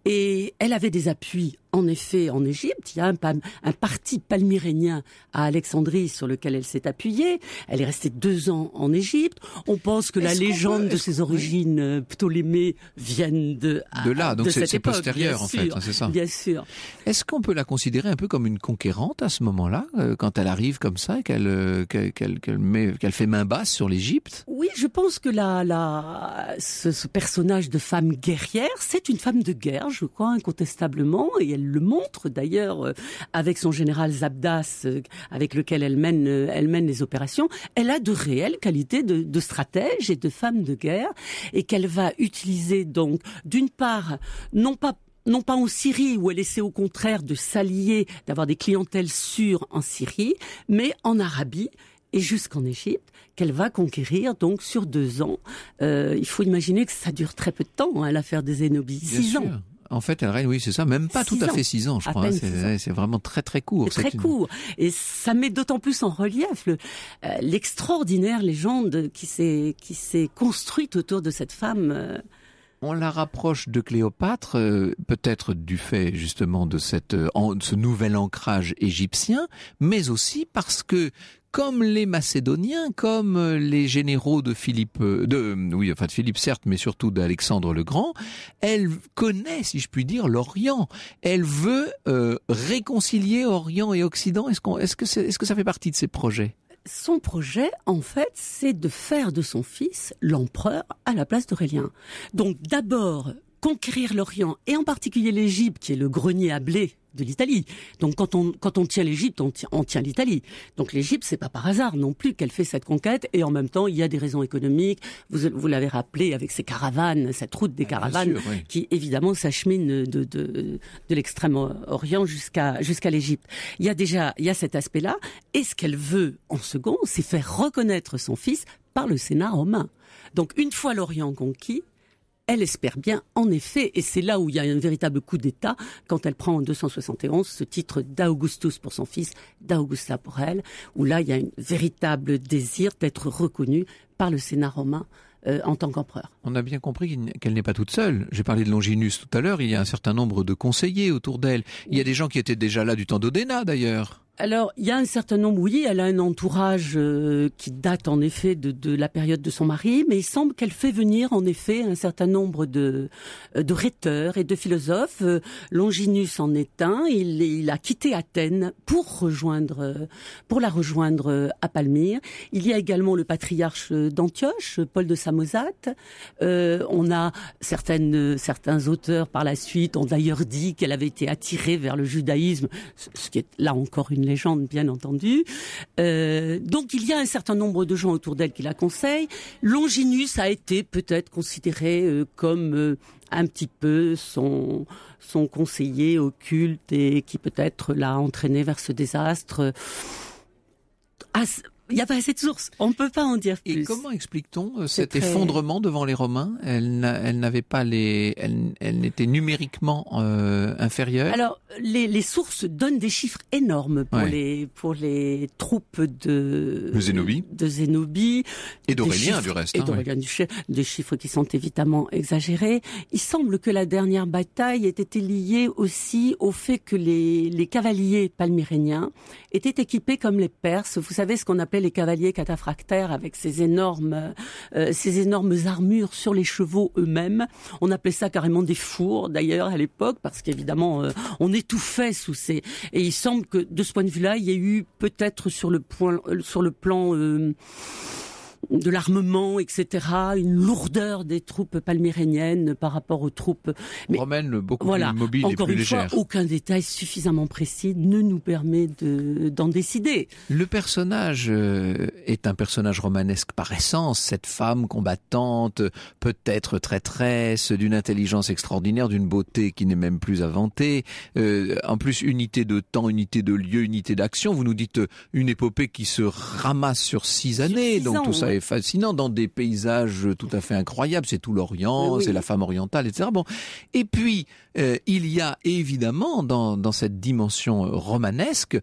Et elle avait des appuis, en effet, en Égypte. Il y a un, un parti palmyrénien à Alexandrie sur lequel elle s'est appuyée. Elle est restée deux ans en Égypte. On pense que est-ce la légende peut, de ses origines oui. Ptolémées viennent de, de là, donc de c'est, cette c'est époque, postérieur en sûr, fait, hein, c'est ça. Bien sûr. Est-ce qu'on peut la considérer un peu comme une conquérante à ce moment-là, euh, quand elle arrive comme ça, qu'elle, euh, qu'elle, qu'elle, qu'elle, met, qu'elle fait main basse sur l'Égypte ? Oui, je pense que la, la, ce, ce personnage de femme guerrière, c'est une femme de guerre, je crois, incontestablement, et elle le montre d'ailleurs euh, avec son général Zabdas, euh, avec lequel elle mène, euh, elle mène les opérations. Elle a de réelles qualités de, de stratège et de femme de guerre, et qu'elle va utiliser donc, d'une part, non pas non pas en Syrie, où elle essaie au contraire de s'allier, d'avoir des clientèles sûres en Syrie, mais en Arabie et jusqu'en Égypte, qu'elle va conquérir donc sur deux ans. Euh, il faut imaginer que ça dure très peu de temps, hein, l'affaire des Zénobies, six ans. En fait, elle règne, oui, c'est ça, même pas tout à fait six ans, je crois. Hein, c'est, c'est vraiment très très court. C'est très c'est court, une... et ça met d'autant plus en relief le, euh, l'extraordinaire légende qui s'est qui s'est construite autour de cette femme. Euh... On la rapproche de Cléopâtre, euh, peut-être du fait justement de cette, euh, en, de ce nouvel ancrage égyptien, mais aussi parce que, comme les Macédoniens, comme les généraux de Philippe, de, oui, enfin de Philippe certes, mais surtout d'Alexandre le Grand, elle connaît, si je puis dire, l'Orient. Elle veut euh, réconcilier Orient et Occident. Est-ce qu'on, est-ce que c'est, est-ce que ça fait partie de ses projets ? Son projet, en fait, c'est de faire de son fils l'empereur à la place d'Aurélien. Donc d'abord, conquérir l'Orient, et en particulier l'Égypte, qui est le grenier à blé de l'Italie. Donc quand on quand on tient l'Égypte, on tient, on tient l'Italie. Donc l'Égypte, c'est pas par hasard non plus qu'elle fait cette conquête, et en même temps, il y a des raisons économiques. Vous vous l'avez rappelé avec ces caravanes, cette route des caravanes, sûr, oui. qui évidemment s'achemine de de de l'extrême-orient jusqu'à jusqu'à l'Égypte. Il y a déjà il y a cet aspect-là, et ce qu'elle veut en second, c'est faire reconnaître son fils par le Sénat romain. Donc une fois l'Orient conquis, elle espère bien, en effet, et c'est là où il y a un véritable coup d'État, quand elle prend en deux cent soixante et onze ce titre d'Augustus pour son fils, d'Augusta pour elle, où là il y a un véritable désir d'être reconnue par le Sénat romain euh, en tant qu'empereur. On a bien compris qu'elle n'est pas toute seule. J'ai parlé de Longinus tout à l'heure, il y a un certain nombre de conseillers autour d'elle. Il y a des gens qui étaient déjà là du temps d'Odéna d'ailleurs. Alors, il y a un certain nombre, oui, elle a un entourage euh, qui date en effet de, de la période de son mari, mais il semble qu'elle fait venir en effet un certain nombre de, de rhéteurs et de philosophes. Euh, Longinus en est un, il, il a quitté Athènes pour rejoindre, pour la rejoindre à Palmyre. Il y a également le patriarche d'Antioche, Paul de Samosate. Euh, on a certaines, certains auteurs par la suite ont d'ailleurs dit qu'elle avait été attirée vers le judaïsme, ce qui est là encore une légende, bien entendu. Euh, donc, il y a un certain nombre de gens autour d'elle qui la conseillent. Longinus a été peut-être considéré euh, comme euh, un petit peu son, son conseiller occulte et qui peut-être l'a entraîné vers ce désastre. À, il n'y a pas assez de sources. On ne peut pas en dire plus. Et comment explique-t-on euh, cet très... effondrement devant les Romains? Elle, n'a, elle n'avait pas les, elle, elle n'était numériquement euh, inférieure. Alors, les, les sources donnent des chiffres énormes pour ouais. les pour les troupes de de Zénobie, de Zénobie et d'Aurélien du reste. Et hein, d'Aurélien ouais. du Cher, des chiffres qui sont évidemment exagérés. Il semble que la dernière bataille ait été liée aussi au fait que les les cavaliers palmyréniens étaient équipés comme les Perses. Vous savez ce qu'on appelait les cavaliers cataphractaires, avec ces énormes, euh, ces énormes armures sur les chevaux eux-mêmes. On appelait ça carrément des fours, d'ailleurs, à l'époque, parce qu'évidemment, euh, on étouffait sous ces... Et il semble que, de ce point de vue-là, il y a eu peut-être sur le point, euh, sur le plan... Euh, de l'armement, et cetera, une lourdeur des troupes palmyréniennes par rapport aux troupes mais romaines, beaucoup voilà, plus mobiles et plus une légères. Fois, aucun détail suffisamment précis ne nous permet de, d'en décider. Le personnage euh, est un personnage romanesque par essence, cette femme combattante, peut-être traîtresse, d'une intelligence extraordinaire, d'une beauté qui n'est même plus inventée, euh, en plus unité de temps, unité de lieu, unité d'action. Vous nous dites euh, une épopée qui se ramasse sur six années, six donc ans, tout ça ouais. est fascinant, dans des paysages tout à fait incroyables, c'est tout l'Orient, oui. c'est la femme orientale, et cetera. Bon, et puis euh, il y a évidemment dans, dans cette dimension romanesque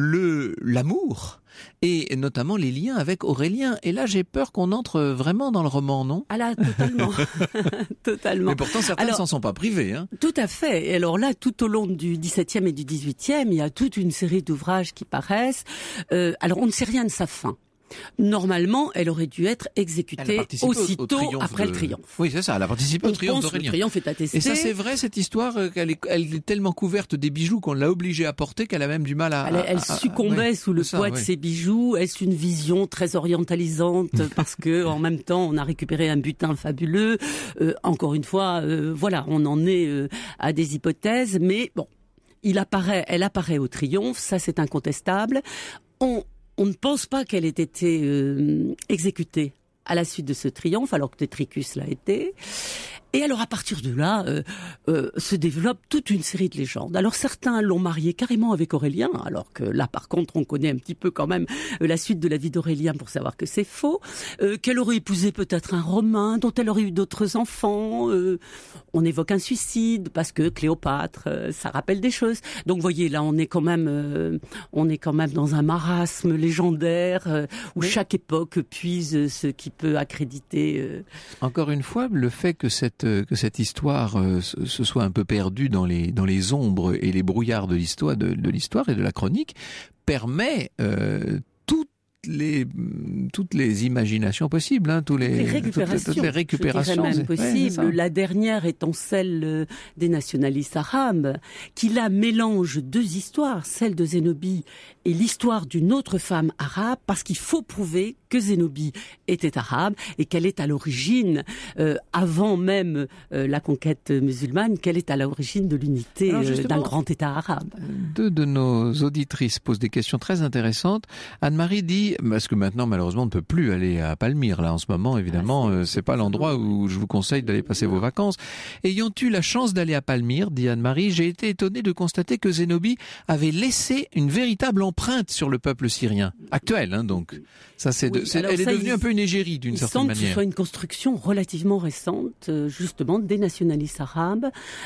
le l'amour. Et notamment les liens avec Aurélien. Et là, j'ai peur qu'on entre vraiment dans le roman, non? Ah là, totalement. totalement. Mais pourtant, certains ne s'en sont pas privés. Hein. Tout à fait. Et alors là, tout au long du dix-septième et du dix-huitième, il y a toute une série d'ouvrages qui paraissent. Euh, alors, on ne sait rien de sa fin. Normalement, elle aurait dû être exécutée aussitôt au, au après de... le triomphe. Oui, c'est ça, elle a participé on au triomphe d'Aurélien. Le triomphe est attesté. Et ça, c'est vrai, cette histoire, qu'elle est, elle est tellement couverte des bijoux qu'on l'a obligée à porter qu'elle a même du mal à... Elle, elle à, succombait à, ouais, sous le ça, poids ouais. de ses bijoux. Est-ce une vision très orientalisante parce que en même temps, on a récupéré un butin fabuleux. Euh, encore une fois, euh, voilà, on en est euh, à des hypothèses, mais bon, il apparaît, elle apparaît au triomphe, ça c'est incontestable. On On ne pense pas qu'elle ait été euh, exécutée à la suite de ce triomphe, alors que Tétricus l'a été. Et alors à partir de là, euh, euh, se développe toute une série de légendes. Alors certains l'ont mariée carrément avec Aurélien, alors que là par contre on connaît un petit peu quand même euh, la suite de la vie d'Aurélien pour savoir que c'est faux. Euh, qu'elle aurait épousé peut-être un Romain, dont elle aurait eu d'autres enfants. Euh, on évoque un suicide parce que Cléopâtre, euh, ça rappelle des choses. Donc vous voyez là on est quand même, euh, on est quand même dans un marasme légendaire euh, où oui. chaque époque puise ce qui peut accréditer. Euh... Encore une fois, le fait que cette que cette histoire euh, se soit un peu perdue dans les dans les ombres et les brouillards de l'histoire de, de l'histoire et de la chronique permet euh, toutes les toutes les imaginations possibles, hein, tous les, les récupérations, toutes, toutes les récupérations même possibles. Ouais, la dernière étant celle des nationalistes arabes, qui là mélange deux histoires, celle de Zénobie et l'histoire d'une autre femme arabe, parce qu'il faut prouver que Zénobie était arabe et qu'elle est à l'origine, euh, avant même euh, la conquête musulmane, qu'elle est à l'origine de l'unité euh, d'un grand État arabe. Deux de nos auditrices posent des questions très intéressantes. Anne-Marie dit, parce que maintenant malheureusement on ne peut plus aller à Palmyre là en ce moment, évidemment, ah, c'est, euh, c'est pas l'endroit où je vous conseille d'aller passer non. vos vacances. Ayant eu la chance d'aller à Palmyre, dit Anne-Marie, j'ai été étonné de constater que Zénobie avait laissé une véritable empreinte sur le peuple syrien actuel, hein, donc ça c'est, oui, de, c'est elle ça, est devenue il, un peu une égérie d'une certaine manière. Il semble que ce soit une construction relativement récente, justement des nationalistes arabes.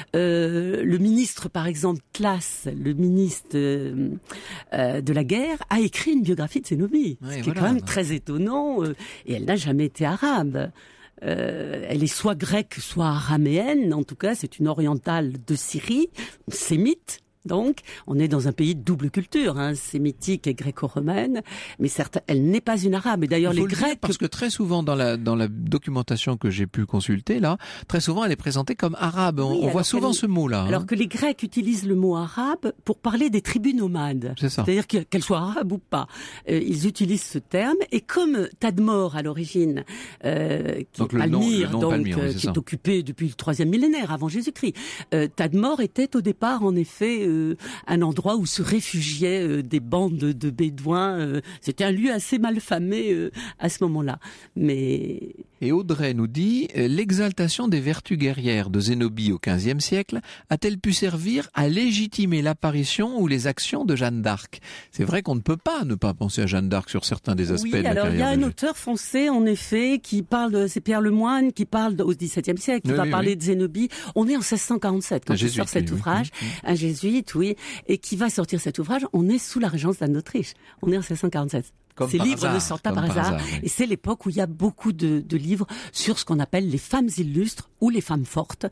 Euh, le ministre, par exemple, Tlas, le ministre euh, euh, de la guerre, a écrit une biographie de Zénobie, oui, ce qui voilà. est quand même très étonnant. Euh, et elle n'a jamais été arabe. Euh, elle est soit grecque, soit araméenne. En tout cas, c'est une orientale de Syrie, sémite. Donc, on est dans un pays de double culture, hein, sémitique et gréco-romaine, mais certes, elle n'est pas une arabe. Et d'ailleurs, les Grecs... Parce que très souvent, dans la, dans la documentation que j'ai pu consulter, là, très souvent, elle est présentée comme arabe. On, oui, on voit souvent ce mot-là. Hein. Alors que les Grecs utilisent le mot arabe pour parler des tribus nomades. C'est ça. C'est-à-dire qu'elles soient arabes ou pas. Euh, ils utilisent ce terme. Et comme Tadmor, à l'origine, euh, qui donc est Palmyre, nom, donc, Palmyre, euh, oui, qui ça. est occupé depuis le troisième millénaire, avant Jésus-Christ, euh, Tadmor était au départ, en effet... Euh, un endroit où se réfugiaient euh, des bandes de bédouins. Euh, c'était un lieu assez mal famé euh, à ce moment-là. Mais Et Audrey nous dit, l'exaltation des vertus guerrières de Zénobie au quinzième siècle a-t-elle pu servir à légitimer l'apparition ou les actions de Jeanne d'Arc? C'est vrai qu'on ne peut pas ne pas penser à Jeanne d'Arc sur certains des aspects oui, de la alors carrière. Il y a un de... auteur français, en effet, qui parle de, c'est Pierre Lemoine, qui parle de, au dix-septième siècle, qui oui, va oui, parler oui. de Zénobie. On est en seize cent quarante-sept quand Un il jésuite, sort cet oui, ouvrage. Oui, oui. Un jésuite, oui, et qui va sortir cet ouvrage. On est sous la régence d'Anne d'Autriche. On est en seize cent quarante-sept. Comme Ces par livres hasard, ne sortent pas comme par par hasard. hasard, oui. Et c'est l'époque où il y a beaucoup de, de livres sur ce qu'on appelle les femmes illustres ou les femmes fortes.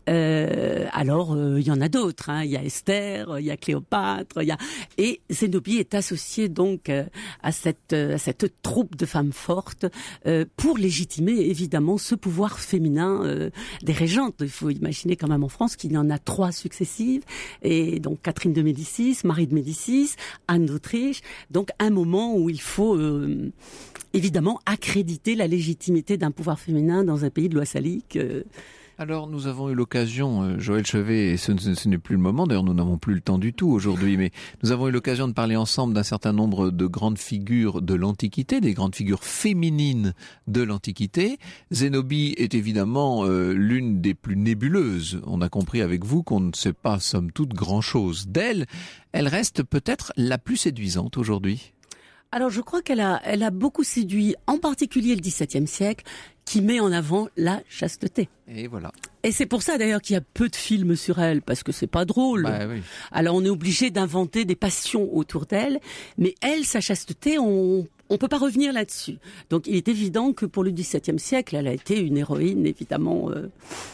Euh, alors, euh, il y en a d'autres. Hein. Il y a Esther, il y a Cléopâtre, il y a... Et Zénobie est associée donc euh, à, cette, euh, à cette troupe de femmes fortes euh, pour légitimer évidemment ce pouvoir féminin euh, des régentes. Il faut imaginer quand même en France qu'il y en a trois successives. Et donc Catherine de Médicis, Marie de Médicis, Anne d'Autriche. Donc un moment où il faut euh, évidemment accréditer la légitimité d'un pouvoir féminin dans un pays de loi salique. Euh. Alors nous avons eu l'occasion, euh, Joël Chevet, et ce, ce, ce n'est plus le moment, d'ailleurs nous n'avons plus le temps du tout aujourd'hui, mais nous avons eu l'occasion de parler ensemble d'un certain nombre de grandes figures de l'Antiquité, des grandes figures féminines de l'Antiquité. Zénobie est évidemment euh, l'une des plus nébuleuses. On a compris avec vous qu'on ne sait pas, somme toute, grand-chose d'elle. Elle reste peut-être la plus séduisante aujourd'hui. Alors je crois qu'elle a, elle a beaucoup séduit, en particulier le dix-septième siècle, qui met en avant la chasteté. Et voilà. Et c'est pour ça d'ailleurs qu'il y a peu de films sur elle, parce que c'est pas drôle. Bah, oui. Alors on est obligé d'inventer des passions autour d'elle, mais elle, sa chasteté, on on peut pas revenir là-dessus. Donc il est évident que pour le dix-septième siècle, elle a été une héroïne évidemment euh,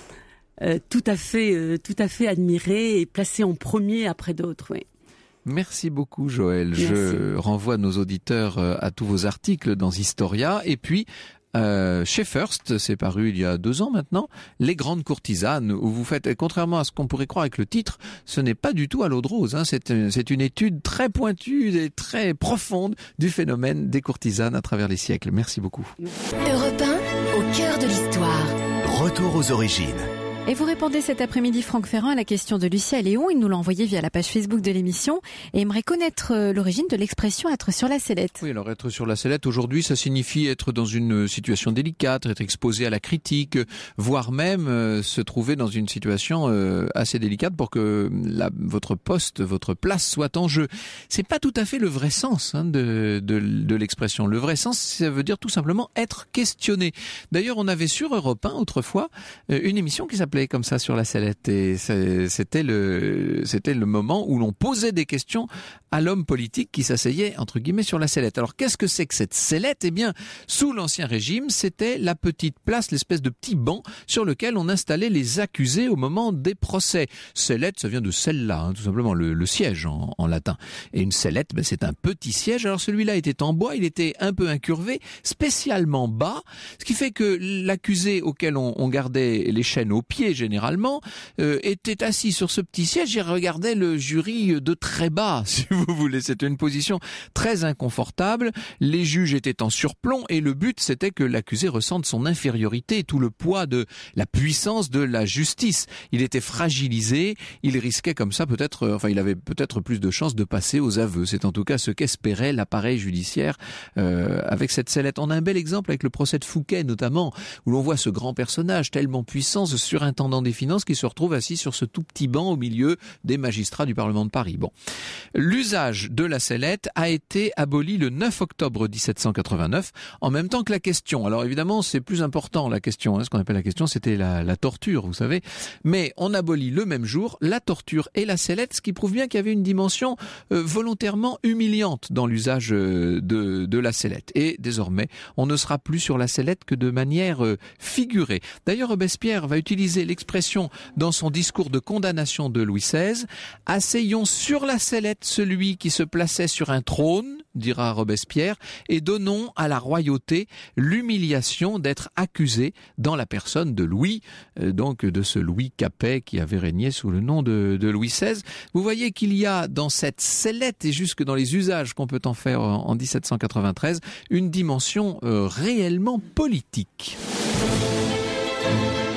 euh, tout à fait, euh, tout à fait admirée et placée en premier après d'autres. Oui. Merci beaucoup Joël. Merci. Je renvoie nos auditeurs à tous vos articles dans Historia et puis euh, chez First, c'est paru il y a deux ans maintenant, Les Grandes Courtisanes, où vous faites, contrairement à ce qu'on pourrait croire avec le titre, ce n'est pas du tout à l'eau de rose, hein, c'est, c'est une étude très pointue et très profonde du phénomène des courtisanes à travers les siècles. Merci beaucoup. Europe un, au cœur de l'histoire. Retour aux origines. Et vous répondez cet après-midi, Franck Ferrand, à la question de Lucia Léon. Il nous l'a envoyé via la page Facebook de l'émission et aimerait connaître l'origine de l'expression « être sur la sellette ». Oui, alors être sur la sellette, aujourd'hui, ça signifie être dans une situation délicate, être exposé à la critique, voire même euh, se trouver dans une situation euh, assez délicate pour que la, votre poste, votre place soit en jeu. C'est pas tout à fait le vrai sens hein, de, de, de l'expression. Le vrai sens, ça veut dire tout simplement être questionné. D'ailleurs, on avait sur Europe un, autrefois, une émission qui s'appelait comme ça sur la sellette et c'était le c'était le moment où l'on posait des questions à l'homme politique qui s'asseyait entre guillemets sur la sellette. Alors qu'est-ce que c'est que cette sellette? Eh bien, sous l'Ancien Régime, c'était la petite place, l'espèce de petit banc sur lequel on installait les accusés au moment des procès. Sellette, ça vient de cella, hein, tout simplement le, le siège en, en latin. Et une sellette, ben, c'est un petit siège. Alors celui-là était en bois, il était un peu incurvé, spécialement bas, ce qui fait que l'accusé auquel on, on gardait les chaînes aux pieds généralement, euh, était assis sur ce petit siège et regardait le jury de très bas, si vous voulez. C'était une position très inconfortable. Les juges étaient en surplomb et le but, c'était que l'accusé ressente son infériorité, tout le poids de la puissance de la justice. Il était fragilisé, il risquait comme ça peut-être, euh, enfin, il avait peut-être plus de chances de passer aux aveux. C'est en tout cas ce qu'espérait l'appareil judiciaire euh, avec cette sellette. On a un bel exemple avec le procès de Fouquet, notamment, où l'on voit ce grand personnage tellement puissant, ce surintendant des finances qui se retrouve assis sur ce tout petit banc au milieu des magistrats du Parlement de Paris. Bon. L'usage de la sellette a été aboli le neuf octobre dix-sept cent quatre-vingt-neuf, en même temps que la question. Alors évidemment, c'est plus important la question, hein, ce qu'on appelle la question, c'était la, la torture, vous savez. Mais on abolit le même jour la torture et la sellette, ce qui prouve bien qu'il y avait une dimension euh, volontairement humiliante dans l'usage euh, de, de la sellette. Et désormais, on ne sera plus sur la sellette que de manière euh, figurée. D'ailleurs, Robespierre va utiliser l'expression dans son discours de condamnation de Louis seize. « Asseyons sur la sellette celui qui se plaçait sur un trône, dira Robespierre, et donnons à la royauté l'humiliation d'être accusé dans la personne de Louis, euh, donc de ce Louis Capet qui avait régné sous le nom de, de Louis seize. Vous voyez qu'il y a dans cette sellette et jusque dans les usages qu'on peut en faire en, en dix-sept cent quatre-vingt-treize une dimension euh, réellement politique.